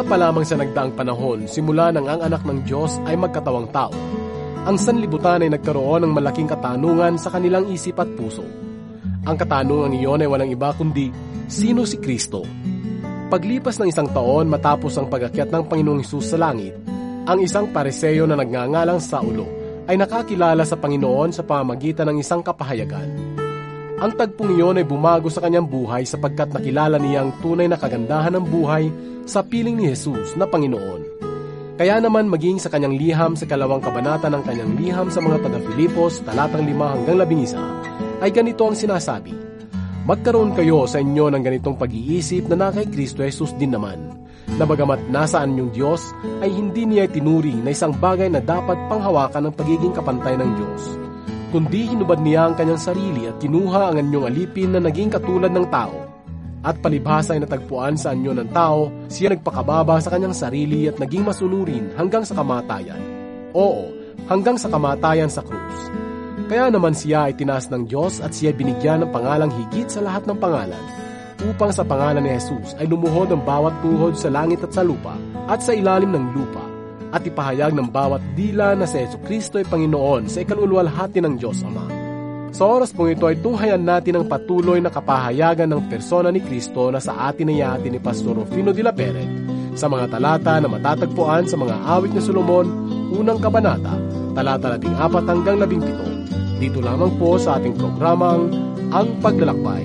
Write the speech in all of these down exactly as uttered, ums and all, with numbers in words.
Wala pa lamang sa nagdaang panahon simula nang ang anak ng Diyos ay magkatawang tao. Ang sanlibutan ay nagkaroon ng malaking katanungan sa kanilang isip at puso. Ang katanungan iyon ay walang iba kundi, sino si Kristo? Paglipas ng isang taon matapos ang pag-akyat ng Panginoong Hesus sa langit, ang isang Pariseo na nagngangalang Saulo ay nakakilala sa Panginoon sa pamamagitan ng isang kapahayagan. Ang tagpong iyon ay bumago sa kanyang buhay sapagkat nakilala niya ang tunay na kagandahan ng buhay sa piling ni Hesus na Panginoon. Kaya naman maging sa kanyang liham sa kalawang kabanata ng kanyang liham sa mga taga-Filipos, talatang lima hanggang labing isa, ay ganito ang sinasabi, magkaroon kayo sa inyo ng ganitong pag-iisip na na kay Kristo Jesus din naman, na bagamat nasaan yung Diyos, ay hindi niya tinuring na isang bagay na dapat panghawakan ng pagiging kapantay ng Diyos, kundi hinubad niya ang kanyang sarili at kinuha ang anyong alipin na naging katulad ng tao. At palibhasa ay natagpuan sa anyo ng tao, siya nagpakababa sa kanyang sarili at naging masunurin hanggang sa kamatayan. Oo, hanggang sa kamatayan sa krus. Kaya naman siya ay tinaas ng Diyos at siya binigyan ng pangalang higit sa lahat ng pangalan, upang sa pangalan ni Jesus ay lumuhod ang bawat tuhod sa langit at sa lupa at sa ilalim ng lupa, at ipahayag ng bawat dila na si Jesucristo ay Panginoon sa ikaluluwalhati ng Diyos Ama. Sa oras pong ito ay tunghayan natin ang patuloy na kapahayagan ng persona ni Kristo na sa atin ay atin ni Pastor Rufino de la Peret sa mga talata na matatagpuan sa mga awit ni Solomon, unang kabanata, talata labing apat hanggang labing pito. Dito lamang po sa ating programang Ang Paglalakbay.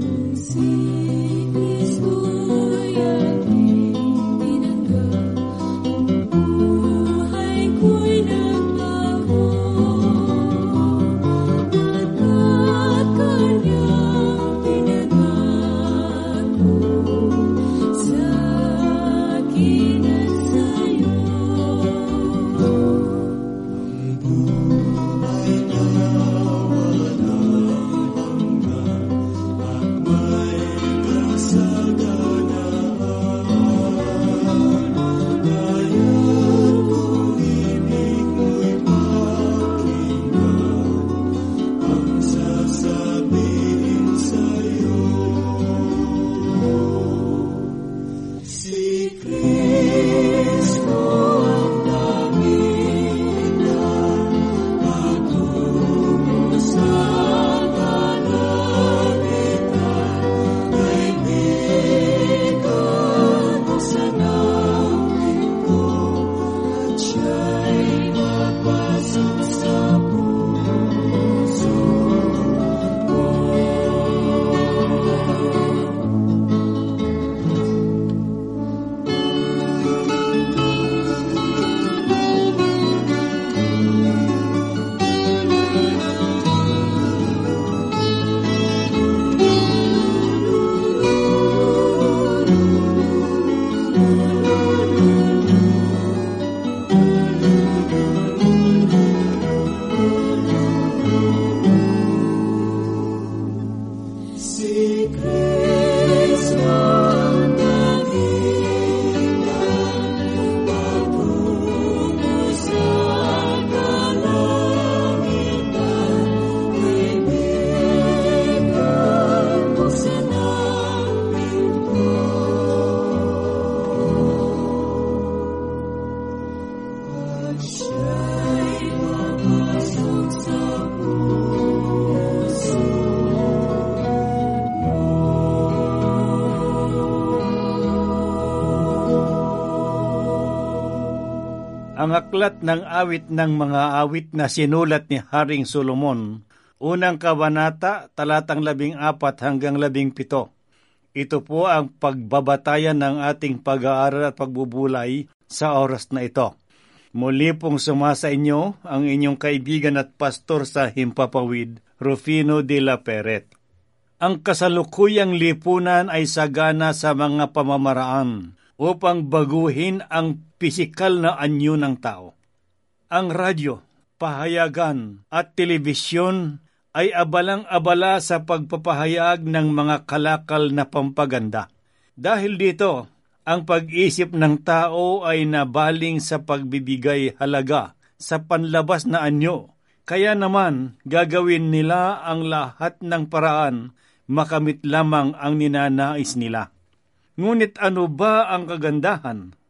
Ang aklat ng awit ng mga awit na sinulat ni Haring Solomon, unang kabanata, talatang labing apat hanggang labing pito. Ito po ang pagbabatayan ng ating pag-aaral at pagbubulay sa oras na ito. Muli pong sumasa inyo ang inyong kaibigan at pastor sa Himpapawid, Rufino de la Peret. Ang kasalukuyang lipunan ay sagana sa mga pamamaraan upang baguhin ang pisikal na anyo ng tao. Ang radyo, pahayagan at telebisyon ay abalang-abala sa pagpapahayag ng mga kalakal na pampaganda. Dahil dito, ang pag-isip ng tao ay nabaling sa pagbibigay halaga sa panlabas na anyo. Kaya naman, gagawin nila ang lahat ng paraan makamit lamang ang ninanais nila. Ngunit ano ba ang kagandahan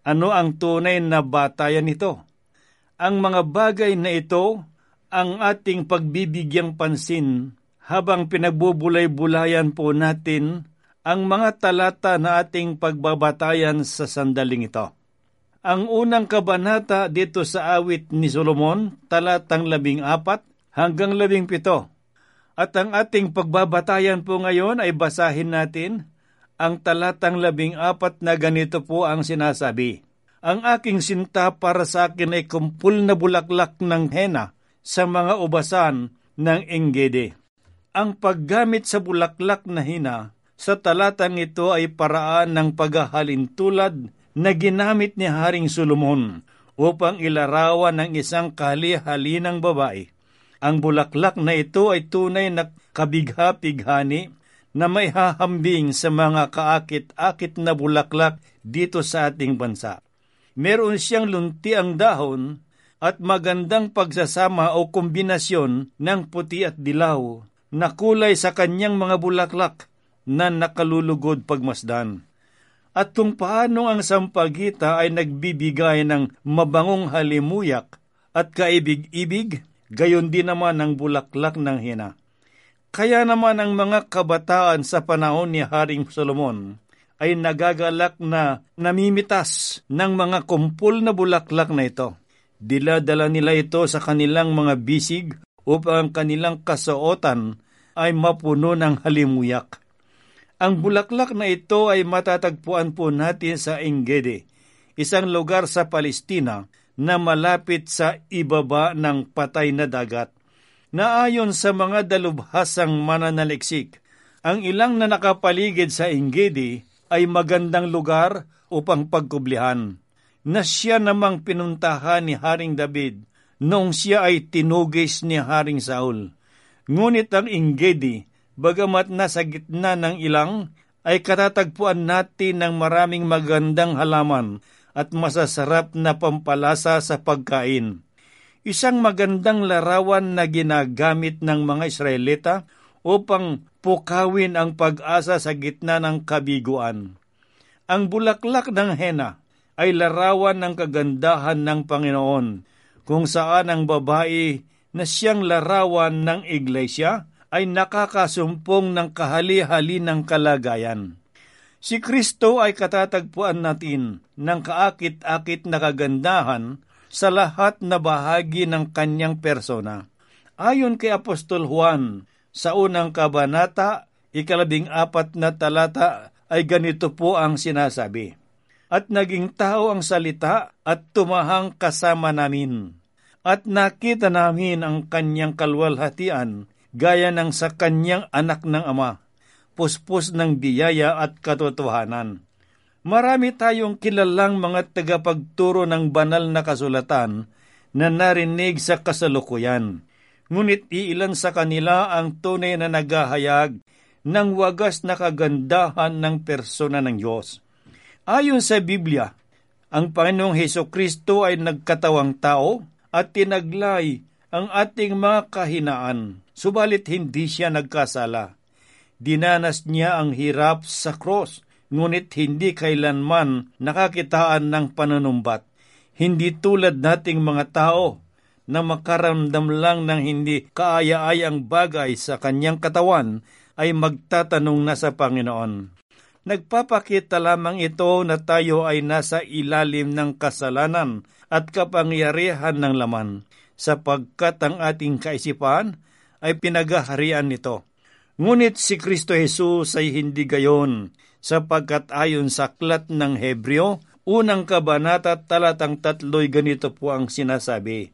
Ano ang tunay na batayan nito? Ang mga bagay na ito ang ating pagbibigyang pansin habang pinagbubulay-bulayan po natin ang mga talata na ating pagbabatayan sa sandaling ito. Ang unang kabanata dito sa awit ni Solomon, talatang labing apat hanggang labing pito. At ang ating pagbabatayan po ngayon ay basahin natin ang talatang labing apat na ganito po ang sinasabi. Ang aking sinta para sa akin ay kumpul na bulaklak ng hena sa mga ubasan ng Enggede. Ang paggamit sa bulaklak na hina sa talatang ito ay paraan ng paghahalintulad na ginamit ni Haring Solomon upang ilarawan ng isang kahali-halinang babae. Ang bulaklak na ito ay tunay na kabigha-pighani na may hahambing sa mga kaakit-akit na bulaklak dito sa ating bansa. Meron siyang luntiang dahon at magandang pagsasama o kombinasyon ng puti at dilaw na kulay sa kanyang mga bulaklak na nakalulugod pagmasdan. At kung paano ang sampagita ay nagbibigay ng mabangong halimuyak at kaibig-ibig, gayon din naman ang bulaklak ng hina. Kaya naman ang mga kabataan sa panahon ni Haring Solomon ay nagagalak na namimitas ng mga kumpul na bulaklak na ito. Dila-dala nila ito sa kanilang mga bisig upang ang kanilang kasuotan ay mapuno ng halimuyak. Ang bulaklak na ito ay matatagpuan po natin sa Enggede, isang lugar sa Palestina na malapit sa ibaba ng patay na dagat. Naayon sa mga dalubhasang mananaliksik, ang ilang na nakapaligid sa Enggede ay magandang lugar upang pagkublihan, na siya namang pinuntahan ni Haring David noong siya ay tinugis ni Haring Saul. Ngunit ang Enggede, bagamat nasa gitna ng ilang, ay katatagpuan natin ng maraming magandang halaman at masasarap na pampalasa sa pagkain. Isang magandang larawan na ginagamit ng mga Israelita upang pukawin ang pag-asa sa gitna ng kabiguan. Ang bulaklak ng hena ay larawan ng kagandahan ng Panginoon, kung saan ang babae na siyang larawan ng iglesia ay nakakasumpong ng kahali-hali ng kalagayan. Si Kristo ay katatagpuan natin ng kaakit-akit na kagandahan sa lahat na bahagi ng kanyang persona. Ayon kay Apostol Juan, sa unang kabanata, ikalabing apat na talata ay ganito po ang sinasabi. At naging tao ang salita at tumahang kasama namin. At nakita namin ang kanyang kalwalhatian gaya ng sa kanyang anak ng ama, puspos ng biyaya at katotohanan. Marami tayong kilalang mga tagapagturo ng banal na kasulatan na narinig sa kasalukuyan. Ngunit iilan sa kanila ang tunay na naghahayag ng wagas na kagandahan ng persona ng Diyos. Ayon sa Biblia, ang Panginoong Hesukristo ay nagkatawang tao at tinaglay ang ating mga kahinaan, subalit hindi siya nagkasala. Dinanas niya ang hirap sa cross, ngunit hindi kailanman nakakitaan ng panunumbat. Hindi tulad nating mga tao na makaramdam lang ng hindi kaaya-ayang bagay sa kanyang katawan ay magtatanong na sa Panginoon. Nagpapakita lamang ito na tayo ay nasa ilalim ng kasalanan at kapangyarihan ng laman, sapagkat ang ating kaisipan ay pinagaharian nito. Ngunit si Kristo Jesus ay hindi gayon, sapagkat ayon sa aklat ng Hebreo, unang kabanata talatang tatlo'y ganito po ang sinasabi.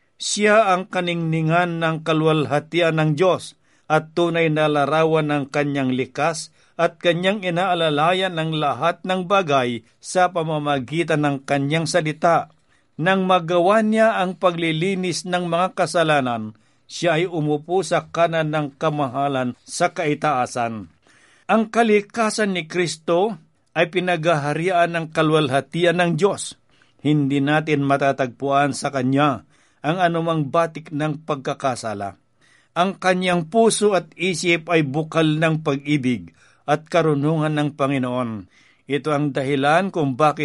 Siya ang kaningningan ng kalwalhatian ng Diyos at tunay na larawan ng kanyang likas at kanyang inaalalayan ng lahat ng bagay sa pamamagitan ng kanyang salita. Nang magawa niya ang paglilinis ng mga kasalanan, siya ay umupo sa kanan ng kamahalan sa kaitaasan. Ang kalikasan ni Kristo ay pinagaharian ng kalwalhatian ng Diyos. Hindi natin matatagpuan sa Kanya ang anumang batik ng pagkakasala. Ang kanyang puso at isip ay bukal ng pag-ibig at karunungan ng Panginoon. Ito ang dahilan kung bakit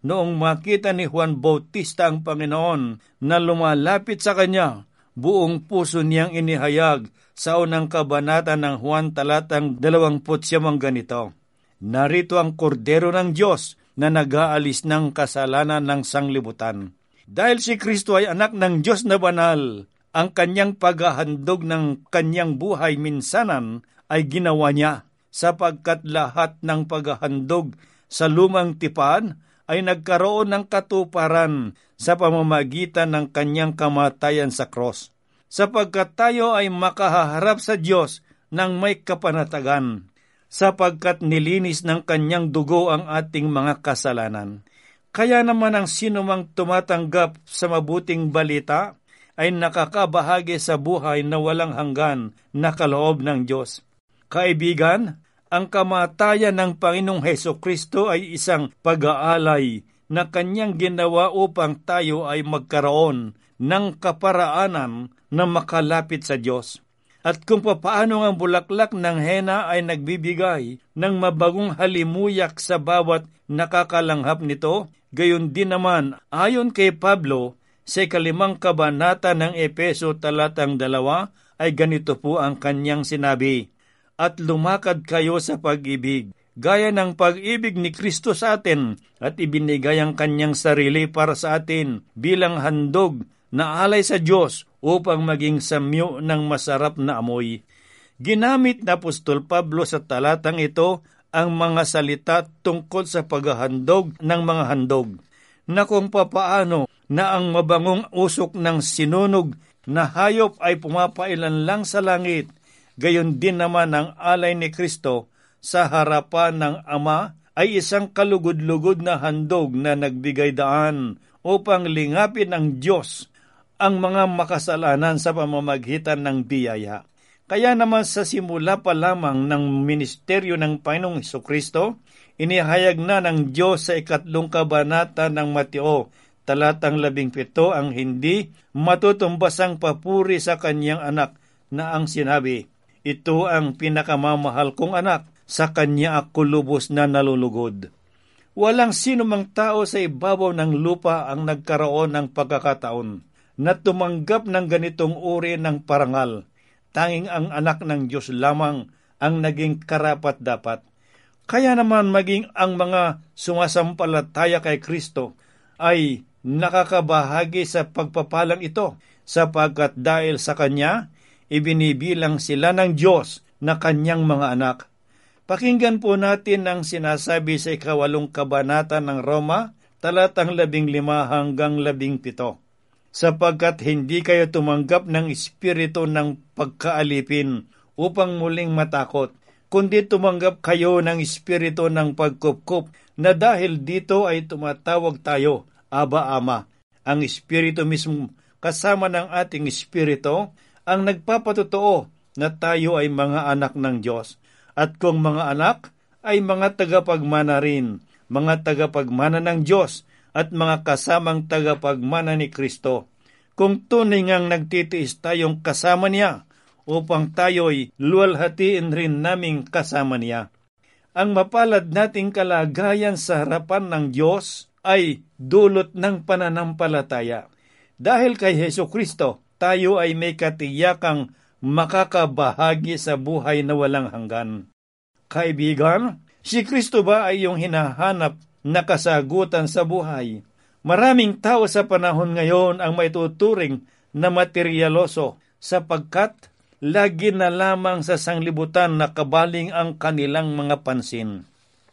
noong makita ni Juan Bautista ang Panginoon na lumalapit sa kanya, buong puso niyang inihayag sa unang kabanata ng Juan talatang dalawampu't siyam ganito, narito ang kordero ng Diyos na nag-aalis ng kasalanan ng sanglibutan. Dahil si Kristo ay anak ng Diyos na banal, ang kanyang paghahandog ng kanyang buhay minsanan ay ginawa niya, sapagkat lahat ng paghahandog sa lumang tipan ay nagkaroon ng katuparan sa pamamagitan ng kanyang kamatayan sa krus, sapagkat tayo ay makahaharap sa Diyos ng may kapanatagan, sapagkat nilinis ng kanyang dugo ang ating mga kasalanan. Kaya naman ang sinumang tumatanggap sa mabuting balita ay nakakabahagi sa buhay na walang hanggan na kaloob ng Diyos. Kaibigan, ang kamatayan ng Panginoong Hesukristo ay isang pag-aalay na kanyang ginawa upang tayo ay magkaroon ng kaparaanan na makalapit sa Diyos. At kung papaano ang bulaklak ng hena ay nagbibigay ng mabagong halimuyak sa bawat nakakalanghap nito, gayon din naman ayon kay Pablo sa ikalimang kabanata ng Epeso talatang dalawa ay ganito po ang kanyang sinabi, at lumakad kayo sa pag-ibig, gaya ng pag-ibig ni Kristo sa atin, at ibinigay ang kanyang sarili para sa atin bilang handog na alay sa Diyos upang maging samyo ng masarap na amoy. Ginamit na Apostol Pablo sa talatang ito ang mga salita tungkol sa paghahandog ng mga handog, na kung papaano na ang mabangong usok ng sinunog na hayop ay pumapailan lang sa langit, gayon din naman ang alay ni Kristo sa harapan ng Ama ay isang kalugod-lugod na handog na nagbigay daan upang lingapin ng Diyos ang mga makasalanan sa pamamagitan ng biyaya. Kaya naman sa simula pa lamang ng ministeryo ng Panginoong Hesukristo, inihayag na ng Diyos sa ikatlong kabanata ng Mateo, talatang labing pito, ang hindi matutumbasang papuri sa kanyang anak na ang sinabi, ito ang pinakamamahal kong anak, sa kanya ako lubos na nalulugod. Walang sino mang tao sa ibabaw ng lupa ang nagkaroon ng pagkakataon na tumanggap ng ganitong uri ng parangal. Tanging ang anak ng Diyos lamang ang naging karapat-dapat. Kaya naman maging ang mga sumasampalataya kay Kristo ay nakakabahagi sa pagpapalang ito, sapagkat dahil sa Kanya, ibinibilang sila ng Diyos na Kanyang mga anak. Pakinggan po natin ang sinasabi sa ikawalong kabanata ng Roma, talatang labing lima hanggang labing pito. Sapagkat hindi kayo tumanggap ng espiritu ng pagkaalipin upang muling matakot, kundi tumanggap kayo ng espiritu ng pagkupkup, na dahil dito ay tumatawag tayo, Aba, Ama. Ang espiritu mismo kasama ng ating espiritu ang nagpapatotoo na tayo ay mga anak ng Diyos. At kung mga anak, ay mga tagapagmana rin, mga tagapagmana ng Diyos, at mga kasamang tagapagmana ni Kristo. Kung tunay ngang nagtitiis tayong kasama niya, upang tayo'y luwalhatiin rin naming kasama niya. Ang mapalad nating kalagayan sa harapan ng Diyos ay dulot ng pananampalataya. Dahil kay Hesukristo, tayo ay may katiyakang makakabahagi sa buhay na walang hanggan. Kaibigan, si Kristo ba ay iyong hinahanap na kasagutan sa buhay? Maraming tao sa panahon ngayon ang may tuturing na materyaloso, sapagkat lagi na lamang sa sanglibutan na kabaling ang kanilang mga pansin.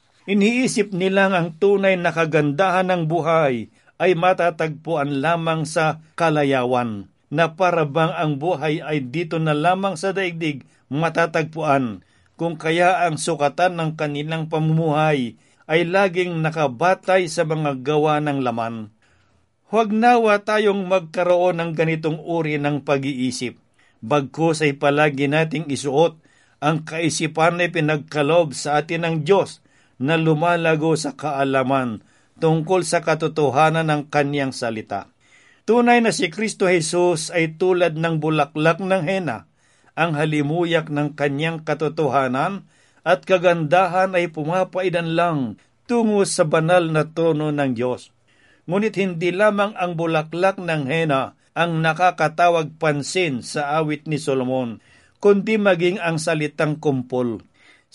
Iniisip nilang ang tunay na kagandahan ng buhay ay matatagpuan lamang sa kalayawan, na parabang ang buhay ay dito na lamang sa daigdig matatagpuan, kung kaya ang sukatan ng kanilang pamumuhay ay laging nakabatay sa mga gawa ng laman. Huwag nawa tayong magkaroon ng ganitong uri ng pag-iisip, bagkus ay palagi nating isuot ang kaisipan na pinagkaloob sa atin ng Diyos na lumalago sa kaalaman tungkol sa katotohanan ng Kanyang salita. Tunay na si Kristo Jesus ay tulad ng bulaklak ng hena, ang halimuyak ng Kanyang katotohanan at kagandahan ay pumapaidan lang tungo sa banal na tono ng Diyos. Ngunit hindi lamang ang bulaklak ng henna ang nakakatawag pansin sa awit ni Solomon, kundi maging ang salitang kumpol,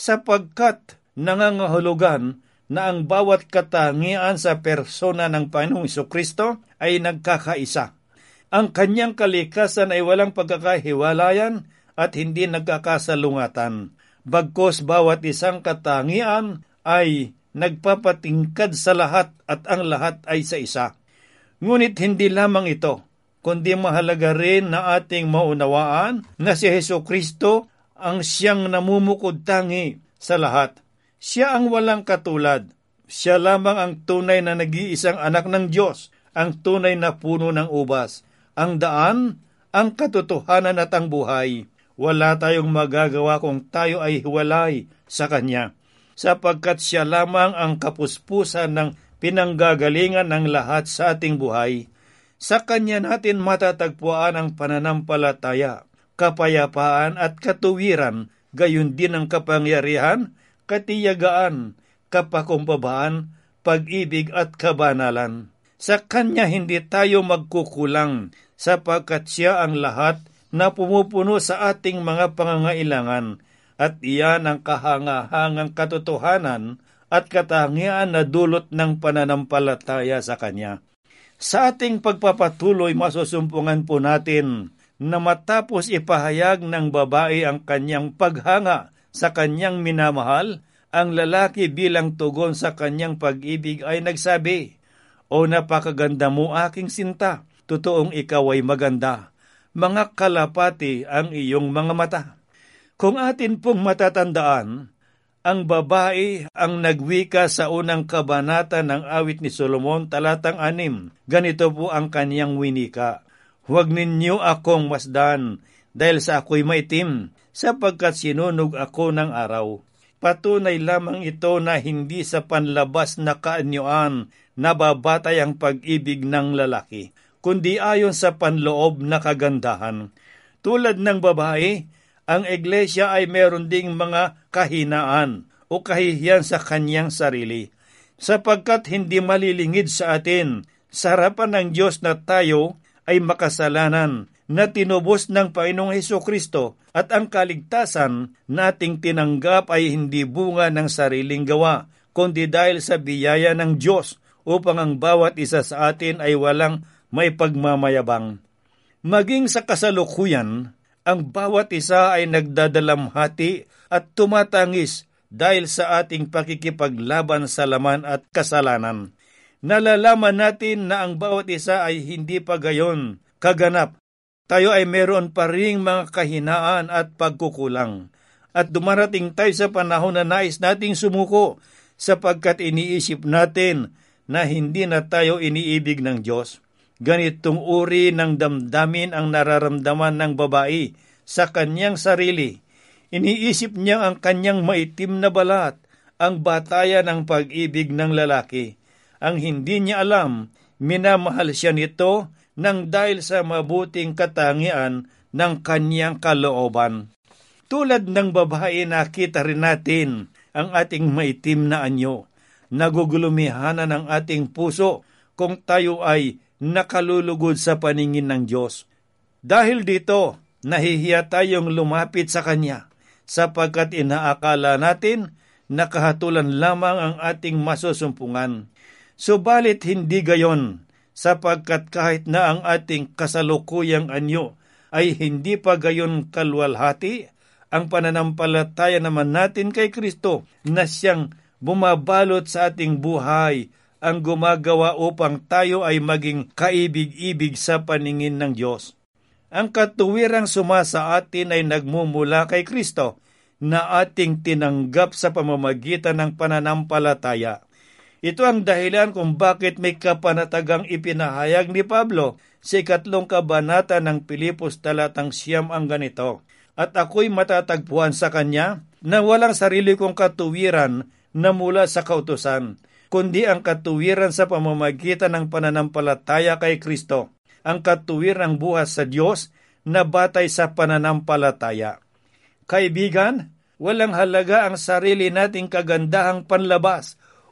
sapagkat nangangahulugan na ang bawat katangian sa persona ng Panginoong Jesucristo ay nagkakaisa. Ang kanyang kalikasan ay walang pagkakahiwalayan at hindi nagkakasalungatan. Bagkos bawat isang katangian ay nagpapatingkad sa lahat at ang lahat ay sa isa. Ngunit hindi lamang ito, kundi mahalaga rin na ating maunawaan na si Jesucristo ang siyang namumukod tangi sa lahat. Siya ang walang katulad. Siya lamang ang tunay na nag-iisang anak ng Diyos, ang tunay na puno ng ubas, ang daan, ang katotohanan at ang buhay. Wala tayong magagawa kung tayo ay hiwalay sa Kanya, sapagkat siya lamang ang kapuspusan ng pinanggagalingan ng lahat sa ating buhay. Sa Kanya natin matatagpuan ang pananampalataya, kapayapaan at katuwiran, gayon din ang kapangyarihan, katiyagaan, kapakumbabaan, pag-ibig at kabanalan. Sa Kanya hindi tayo magkukulang, sapagkat siya ang lahat na pumupuno sa ating mga pangangailangan, at iyan ang kahangahangang katotohanan at katangian na dulot ng pananampalataya sa Kanya. Sa ating pagpapatuloy, masusumpungan po natin na matapos ipahayag ng babae ang kanyang paghanga sa kanyang minamahal, ang lalaki bilang tugon sa kanyang pag-ibig ay nagsabi, "O napakaganda mo aking sinta, totoong ikaw ay maganda. Mga kalapati ang iyong mga mata." Kung atin pong matatandaan, ang babae ang nagwika sa unang kabanata ng awit ni Solomon, talatang anim. Ganito po ang kaniyang winika, "Huwag ninyo akong masdan, dahil sa ako'y maitim, sapagkat sinunog ako ng araw." Patunay lamang ito na hindi sa panlabas na kaanyuan nababatay ang pag-ibig ng lalaki, kundi ayon sa panloob na kagandahan. Tulad ng babae, ang iglesia ay meron ding mga kahinaan o kahihiyan sa kanyang sarili, sapagkat hindi malilingid sa atin sa harapan ng Diyos na tayo ay makasalanan, na tinubos ng Panginoong Hesukristo, at ang kaligtasan nating tinanggap ay hindi bunga ng sariling gawa, kundi dahil sa biyaya ng Diyos, upang ang bawat isa sa atin ay walang may pagmamayabang. Maging sa kasalukuyan, ang bawat isa ay nagdadalamhati at tumatangis dahil sa ating pakikipaglaban sa laman at kasalanan. Nalalaman natin na ang bawat isa ay hindi pa gayon kaganap. Tayo ay meron pa ring mga kahinaan at pagkukulang. At dumarating tayo sa panahon na nais nating sumuko, sapagkat iniisip natin na hindi na tayo iniibig ng Diyos. Ganitong uri ng damdamin ang nararamdaman ng babae sa kanyang sarili. Iniisip niya ang kanyang maitim na balat, ang batayan ng pag-ibig ng lalaki. Ang hindi niya alam, minamahal siya nito nang dahil sa mabuting katangian ng kanyang kalooban. Tulad ng babae, nakita rin natin ang ating maitim na anyo. Nagugulumihanan ang ating puso kung tayo ay nakalulugod sa paningin ng Diyos. Dahil dito, nahihiya tayong lumapit sa Kanya, sapagkat inaakala natin na kahatulan lamang ang ating masusumpungan. Subalit hindi gayon, sapagkat kahit na ang ating kasalukuyang anyo ay hindi pa gayon kalwalhati, ang pananampalataya naman natin kay Kristo na siyang bumabalot sa ating buhay ang gumagawa upang tayo ay maging kaibig-ibig sa paningin ng Diyos. Ang katuwirang sumasa atin ay nagmumula kay Kristo na ating tinanggap sa pamamagitan ng pananampalataya. Ito ang dahilan kung bakit may kapanatagang ipinahayag ni Pablo sa ikatlong kabanata ng Pilipos talatang siyam ang ganito, "At ako'y matatagpuan sa Kanya na walang sarili kong katuwiran na mula sa kautusan, kundi ang katuwiran sa pamamagitan ng pananampalataya kay Kristo, ang katuwirang buhat sa Diyos na batay sa pananampalataya." Kaibigan, walang halaga ang sarili nating kagandahang panlabas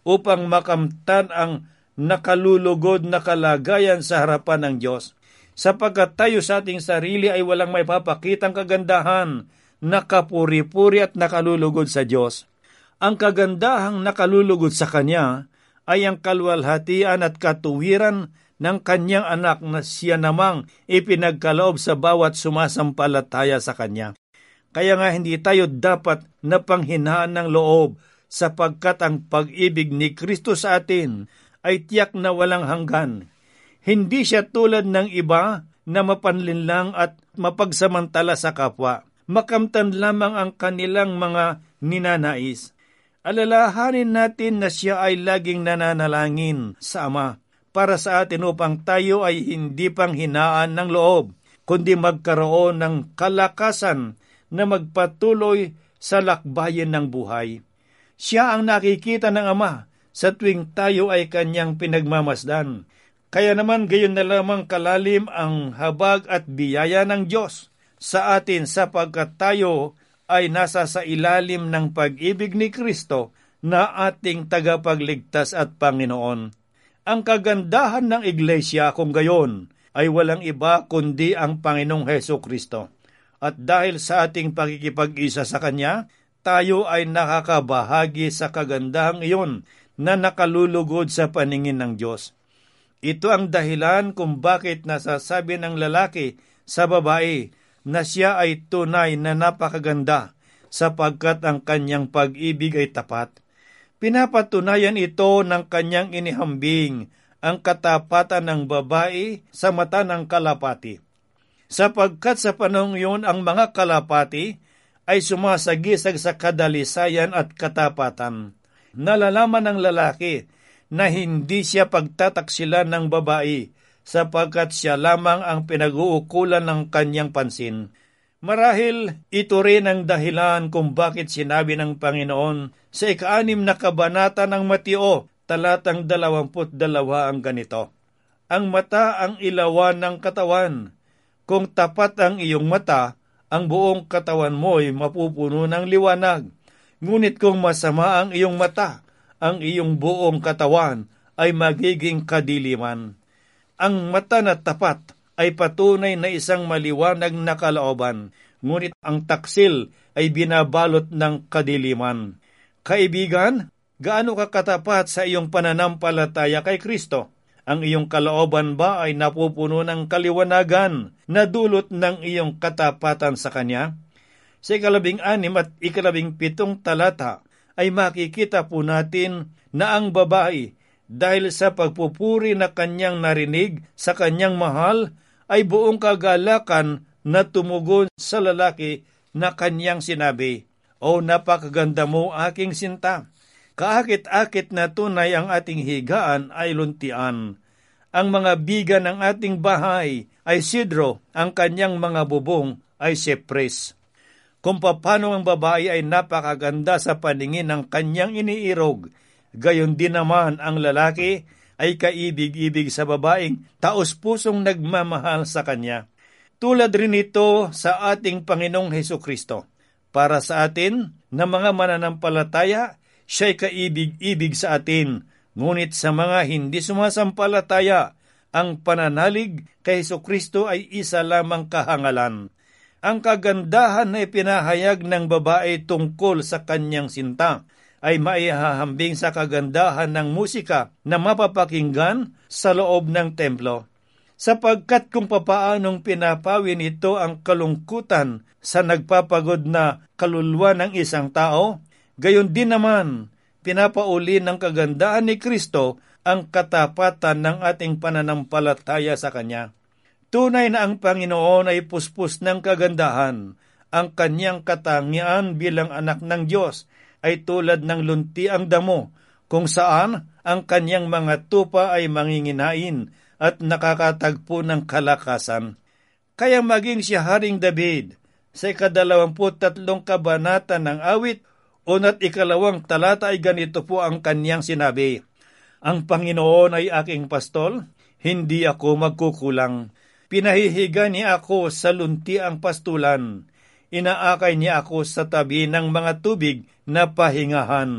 upang makamtan ang nakalulugod na kalagayan sa harapan ng Diyos. Sapagkat tayo sa ating sarili ay walang may papakitang kagandahan, nakapuri-puri at nakalulugod sa Diyos. Ang kagandahang nakalulugod sa Kanya ay ang kalwalhatian at katuwiran ng Kanyang anak na siya namang ipinagkaloob sa bawat sumasampalataya sa Kanya. Kaya nga hindi tayo dapat napanghinaan ng loob, sapagkat ang pag-ibig ni Kristo sa atin ay tiyak na walang hanggan. Hindi siya tulad ng iba na mapanlinlang at mapagsamantala sa kapwa. Makamtan lamang ang kanilang mga ninanais. Alalahanin natin na siya ay laging nananalangin sa Ama para sa atin upang tayo ay hindi pang hinaan ng loob, kundi magkaroon ng kalakasan na magpatuloy sa lakbayin ng buhay. Siya ang nakikita ng Ama sa tuwing tayo ay Kanyang pinagmamasdan. Kaya naman gayon na lamang kalalim ang habag at biyaya ng Diyos sa atin sapagkat tayo ay nasa sa ilalim ng pag-ibig ni Kristo na ating tagapagligtas at Panginoon. Ang kagandahan ng iglesia kung gayon ay walang iba kundi ang Panginoong Hesus Kristo. At dahil sa ating pakikipag-isa sa Kanya, tayo ay nakakabahagi sa kagandahang iyon na nakalulugod sa paningin ng Diyos. Ito ang dahilan kung bakit nasasabi ng lalaki sa babae na siya ay tunay na napakaganda sapagkat ang kanyang pag-ibig ay tapat. Pinapatunayan ito ng kanyang inihambing ang katapatan ng babae sa mata ng kalapati. Sapagkat sa panahong iyon ang mga kalapati ay sumasagisag sa kadalisayan at katapatan. Nalalaman ng lalaki na hindi siya pagtataksilan ng babae sapagkat siya lamang ang pinag-uukulan ng kanyang pansin. Marahil ito rin ang dahilan kung bakit sinabi ng Panginoon sa ika-anim na kabanata ng Mateo, talatang dalawamput dalawa ang ganito. Ang mata ang ilawan ng katawan. Kung tapat ang iyong mata, ang buong katawan mo ay mapupuno ng liwanag. Ngunit kung masama ang iyong mata, ang iyong buong katawan ay magiging kadiliman. Ang mata na tapat ay patunay na isang maliwanag na kalooban, ngunit ang taksil ay binabalot ng kadiliman. Kaibigan, gaano ka katapat sa iyong pananampalataya kay Kristo? Ang iyong kalooban ba ay napupuno ng kaliwanagan na dulot ng iyong katapatan sa Kanya? Sa ikalabing anim at ikalabing pitong talata, ay makikita po natin na ang babae, dahil sa pagpupuri na kanyang narinig sa kanyang mahal, ay buong kagalakan na tumugon sa lalaki na kanyang sinabi, O napakaganda mo aking sinta, kaakit-akit na tunay ang ating higaan ay luntian. Ang mga biga ng ating bahay ay sidro, ang kanyang mga bubong ay sipres. Kung paano ang babae ay napakaganda sa paningin ng kanyang iniirog, gayon din naman ang lalaki ay kaibig-ibig sa babaeng taos-pusong nagmamahal sa kanya. Tulad rin ito sa ating Panginoong Hesukristo. Para sa atin na mga mananampalataya, siya'y kaibig-ibig sa atin. Ngunit sa mga hindi sumasampalataya, ang pananalig kay Hesukristo ay isa lamang kahangalan. Ang kagandahan na ipinahayag ng babae tungkol sa kanyang sinta ay maihahambing sa kagandahan ng musika na mapapakinggan sa loob ng templo. Sapagkat kung papaanong pinapawin ito ang kalungkutan sa nagpapagod na kaluluwa ng isang tao, gayon din naman pinapauli ng kagandahan ni Kristo ang katapatan ng ating pananampalataya sa Kanya. Tunay na ang Panginoon ay puspos ng kagandahan. Ang kanyang katangian bilang anak ng Diyos ay tulad ng lunti ang damo, kung saan ang kanyang mga tupa ay manginginain at nakakatagpo ng kalakasan. Kaya maging si Haring David sa ikadalawamput tatlong kabanata ng awit, una't ikalawang talata ay ganito po ang kanyang sinabi, Ang Panginoon ay aking pastol, hindi ako magkukulang. Pinahihiga niya ako sa luntiang pastulan. Inaakay niya ako sa tabi ng mga tubig na pahingahan.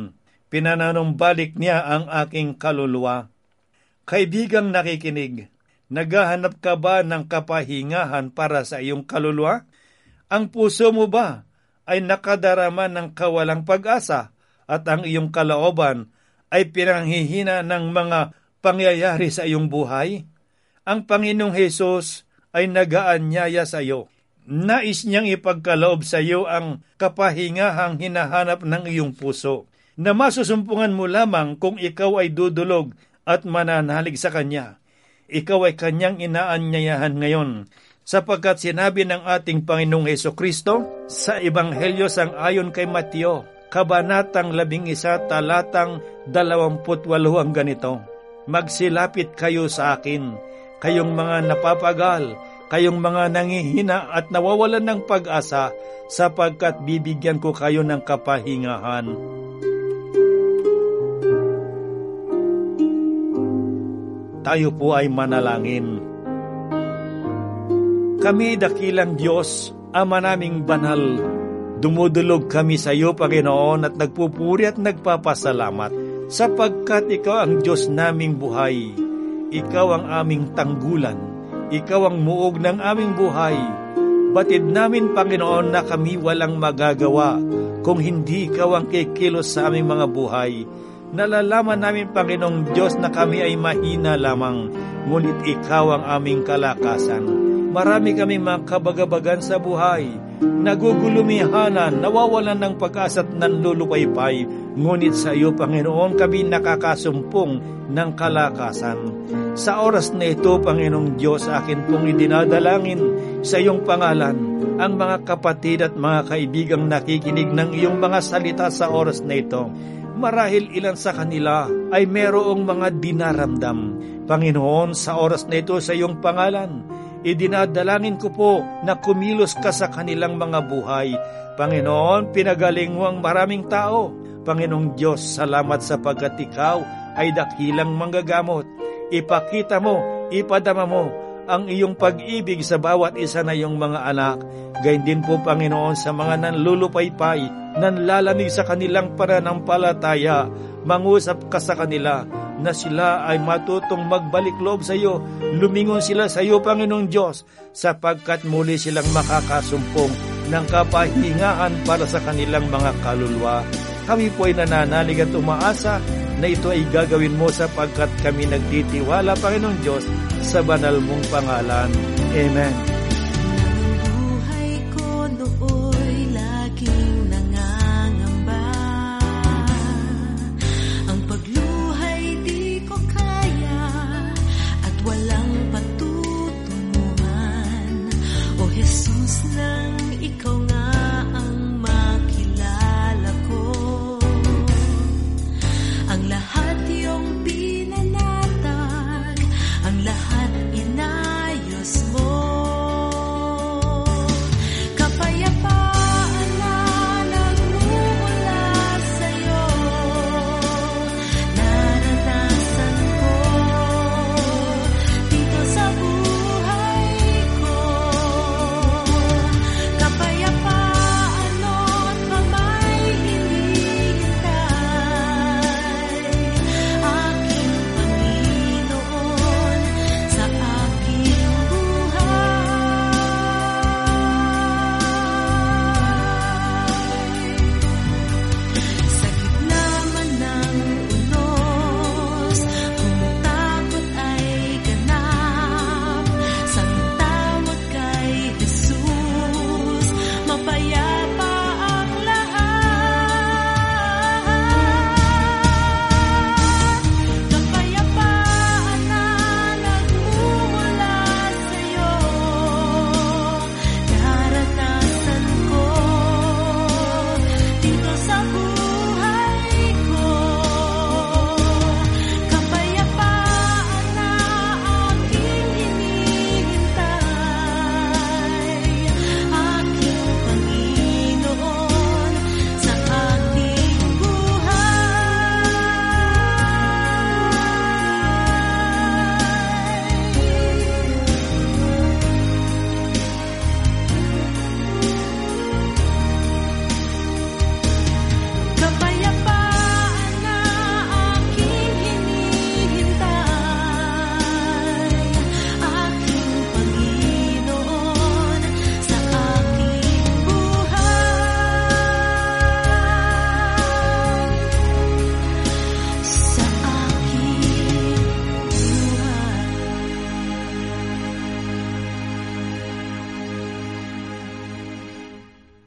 pinananumbalik niya ang aking kaluluwa. Kaibigang nakikinig, naghahanap ka ba ng kapahingahan para sa iyong kaluluwa? Ang puso mo ba ay nakadarama ng kawalang pag-asa at ang iyong kalooban ay pinanghihina ng mga pangyayari sa iyong buhay? Ang Panginoong Hesus ay nag-aanyaya sa iyo. Nais niyang ipagkaloob sa iyo ang kapahingahang hinahanap ng iyong puso, na masusumpungan mo lamang kung ikaw ay dudulog at mananalig sa Kanya. Ikaw ay Kanyang inaanyayahan ngayon, sapagkat sinabi ng ating Panginoong Hesukristo sa Ebanghelyo sang ayon kay Mateo, Kabanatang labing isa, talatang dalawamput walo ang ganito, Magsilapit kayo sa akin, kayong mga napapagal, kayong mga nangihina at nawawalan ng pag-asa, sapagkat bibigyan ko kayo ng kapahingahan. Tayo po ay manalangin. Kami dakilang Diyos, Ama naming banal, dumudulog kami sa iyo, Panginoon, at nagpupuri at nagpapasalamat, sapagkat Ikaw ang Diyos naming buhay. Ikaw ang aming tanggulan. Ikaw ang muog ng aming buhay. Batid namin, Panginoon, na kami walang magagawa kung hindi Ikaw ang kikilos sa aming mga buhay. Nalalaman namin, Panginoong Diyos, na kami ay mahina lamang, ngunit Ikaw ang aming kalakasan. Marami kaming mga kabagabagan sa buhay, nagugulumihanan, nawawalan ng pag-asa at nanlulupaypay, ngunit sa iyo, Panginoon, kami nakakasumpong ng kalakasan. Sa oras na ito, Panginoong Diyos, akin pong idinadalangin sa iyong pangalan ang mga kapatid at mga kaibigang nakikinig ng iyong mga salita sa oras na ito. Marahil ilan sa kanila ay merong mga dinaramdam. Panginoon, sa oras na ito sa iyong pangalan, idinadalangin ko po na kumilos ka sa kanilang mga buhay. Panginoon, pinagaling mo ang maraming tao. Panginoong Diyos, salamat sapagkat Ikaw ay dakilang manggagamot. Ipakita mo, ipadama mo ang iyong pag-ibig sa bawat isa na iyong mga anak. Gayun din po, Panginoon, sa mga nanlulupaypay, nanlalamig sa kanilang pananampalataya. Mangusap ka sa kanila na sila ay matutong magbalik loob sa iyo. Lumingon sila sa iyo, Panginoong Diyos, sapagkat muli silang makakasumpong ng kapahingahan para sa kanilang mga kaluluwa. Kami po ay nananalig at umaasa na ito ay gagawin mo sapagkat kami nagtitiwala, Panginoong Diyos, sa banal mong pangalan. Amen. Buhay ko nooy laging nangangamba, ang pagluhay di ko kaya at walang patutunguhan. O Jesus, nang ikaw